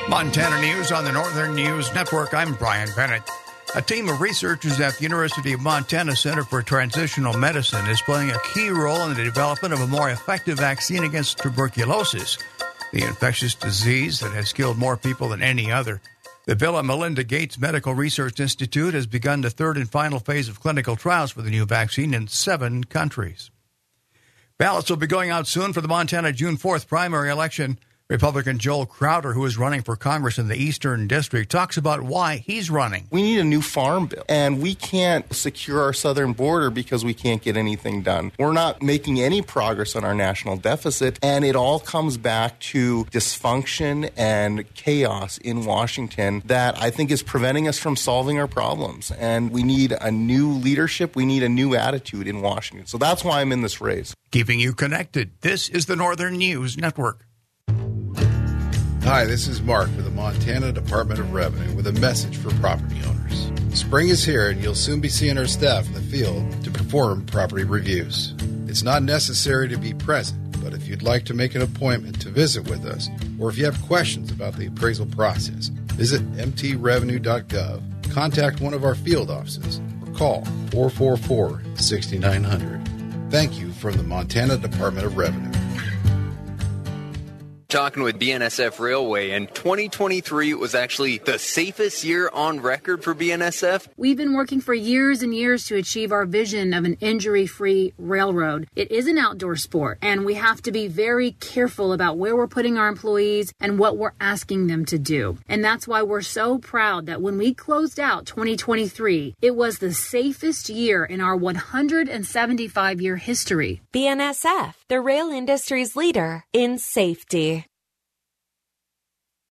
Montana News on the Northern News Network. I'm Brian Bennett. A team of researchers at the University of Montana Center for Transitional Medicine is playing a key role in the development of a more effective vaccine against tuberculosis, the infectious disease that has killed more people than any other. The Bill and Melinda Gates Medical Research Institute has begun the third and final phase of clinical trials for the new vaccine in 7 countries. Ballots will be going out soon for the Montana June 4th primary election. Republican Joel Crowder, who is running for Congress in the Eastern District, talks about why he's running. We need a new farm bill, and we can't secure our southern border because we can't get anything done. We're not making any progress on our national deficit, and it all comes back to dysfunction and chaos in Washington that I think is preventing us from solving our problems. And we need a new leadership. We need a new attitude in Washington. So that's why I'm in this race. Keeping you connected, this is the Northern News Network. Hi, this is Mark with the Montana Department of Revenue with a message for property owners. Spring is here and you'll soon be seeing our staff in the field to perform property reviews. It's not necessary to be present, but if you'd like to make an appointment to visit with us, or if you have questions about the appraisal process, visit mtrevenue.gov, contact one of our field offices, or call 444-6900. Thank you from the Montana Department of Revenue. Talking with BNSF Railway, and 2023 was actually the safest year on record for BNSF. We've been working for years and years to achieve our vision of an injury-free railroad. It is an outdoor sport, and we have to be very careful about where we're putting our employees and what we're asking them to do. And that's why we're so proud that when we closed out 2023, it was the safest year in our 175-year history. BNSF, the rail industry's leader in safety.